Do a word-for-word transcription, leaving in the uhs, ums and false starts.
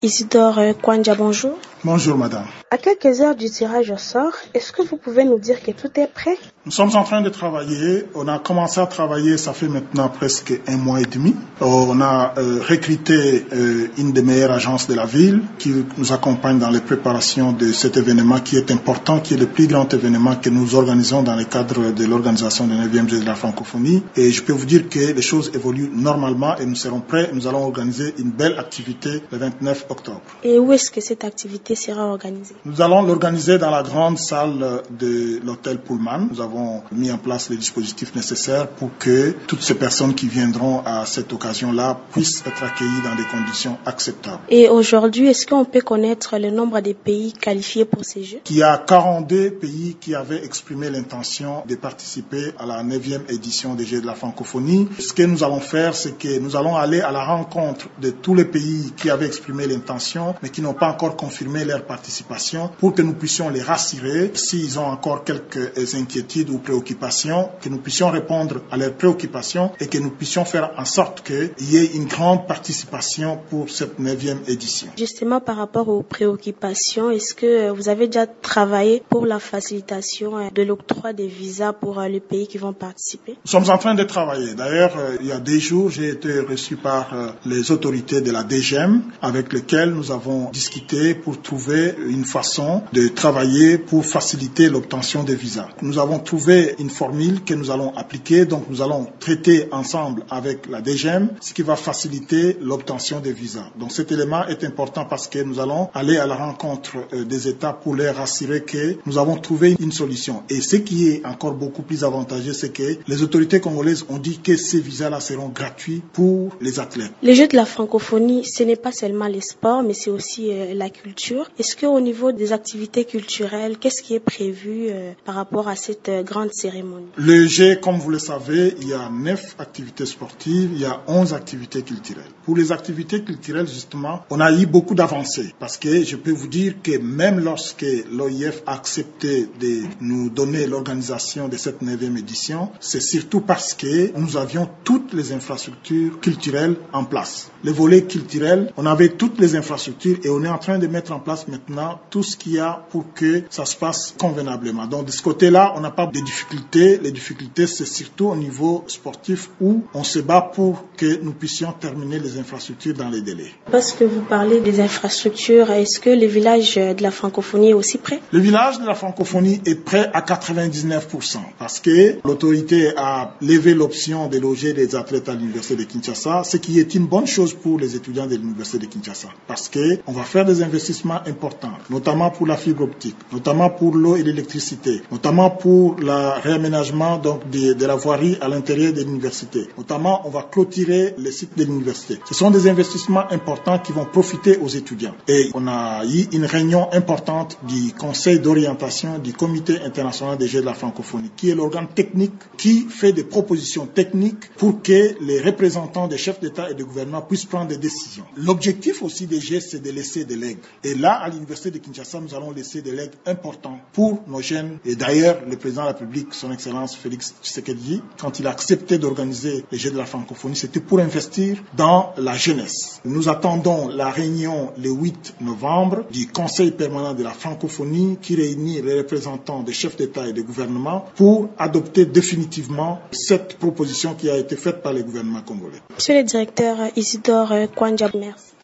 Isidore Kwanja, bonjour. Bonjour madame. À quelques heures du tirage au sort, est-ce que vous pouvez nous dire que tout est prêt? Nous sommes en train de travailler. On a commencé à travailler, ça fait maintenant presque un mois et demi. On a euh, recruté euh, une des meilleures agences de la ville qui nous accompagne dans les préparations de cet événement qui est important, qui est le plus grand événement que nous organisons dans le cadre de l'organisation du neuvième Jeux de la francophonie. Et je peux vous dire que les choses évoluent normalement et nous serons prêts. Nous allons organiser une belle activité le vingt-neuf octobre. Et où est-ce que cette activité sera organisée? Nous allons l'organiser dans la grande salle de l'hôtel Pullman. Nous avons mis en place les dispositifs nécessaires pour que toutes ces personnes qui viendront à cette occasion-là puissent être accueillies dans des conditions acceptables. Et aujourd'hui, est-ce qu'on peut connaître le nombre des pays qualifiés pour ces Jeux? Il y a quarante-deux pays qui avaient exprimé l'intention de participer à la neuvième édition des Jeux de la francophonie. Ce que nous allons faire, c'est que nous allons aller à la rencontre de tous les pays qui avaient exprimé l'intention, mais qui n'ont pas encore confirmé leur participation, pour que nous puissions les rassurer s'ils ont encore quelques inquiétudes ou préoccupations, que nous puissions répondre à leurs préoccupations et que nous puissions faire en sorte qu'il y ait une grande participation pour cette neuvième édition. Justement, par rapport aux préoccupations, est-ce que vous avez déjà travaillé pour la facilitation de l'octroi des visas pour les pays qui vont participer? Nous sommes en train de travailler. D'ailleurs, il y a des jours, j'ai été reçu par les autorités de la D G M avec lesquelles nous avons discuté pour trouver une façon de travailler pour faciliter l'obtention des visas. Nous avons trouvé une formule que nous allons appliquer, donc nous allons traiter ensemble avec la D G M, ce qui va faciliter l'obtention des visas. Donc cet élément est important parce que nous allons aller à la rencontre des États pour les rassurer que nous avons trouvé une solution. Et ce qui est encore beaucoup plus avantageux, c'est que les autorités congolaises ont dit que ces visas-là seront gratuits pour les athlètes. Les Jeux de la francophonie, ce n'est pas seulement les sports, mais c'est aussi euh, la culture. Est-ce qu'au niveau des activités culturelles, qu'est-ce qui est prévu euh, par rapport à cette euh, grande cérémonie? Le G, comme vous le savez, il y a neuf activités sportives, il y a onze activités culturelles. Pour les activités culturelles, justement, on a eu beaucoup d'avancées parce que je peux vous dire que même lorsque l'O I F a accepté de nous donner l'organisation de cette neuvième édition, c'est surtout parce que nous avions toutes les infrastructures culturelles en place. Le volet culturel, on avait toutes les infrastructures et on est en train de mettre en place maintenant tout ce qu'il y a pour que ça se passe convenablement. Donc de ce côté-là, on n'a pas de difficultés. Les difficultés, c'est surtout au niveau sportif où on se bat pour que nous puissions terminer les infrastructures dans les délais. Parce que vous parlez des infrastructures, est-ce que le village de la francophonie est aussi prêt? Le village de la francophonie est prêt à quatre-vingt-dix-neuf pour cent parce que l'autorité a levé l'option de loger les athlètes à l'université de Kinshasa, ce qui est une bonne chose pour les étudiants de l'université de Kinshasa parce que on va faire des investissements importants, notamment pour la fibre optique, notamment pour l'eau et l'électricité, notamment pour le réaménagement donc de, de la voirie à l'intérieur de l'université. Notamment, on va clôturer les sites de l'université. Ce sont des investissements importants qui vont profiter aux étudiants. Et on a eu une réunion importante du Conseil d'orientation du Comité international des Jeux de la francophonie, qui est l'organe technique qui fait des propositions techniques pour que les représentants des chefs d'État et de gouvernement puissent prendre des décisions. L'objectif aussi des Jeux, c'est de laisser des legs. Et là, à l'université de Kinshasa, nous allons laisser des legs importants pour nos jeunes. Et d'ailleurs, le président de la République, son Excellence Félix Tshisekedi, quand il a accepté d'organiser les Jeux de la francophonie, c'était pour investir dans la jeunesse. Nous attendons la réunion le huit novembre du Conseil permanent de la francophonie qui réunit les représentants des chefs d'État et de gouvernement pour adopter définitivement cette proposition qui a été faite par le gouvernement congolais. Monsieur le directeur Isidore Kwanja, merci.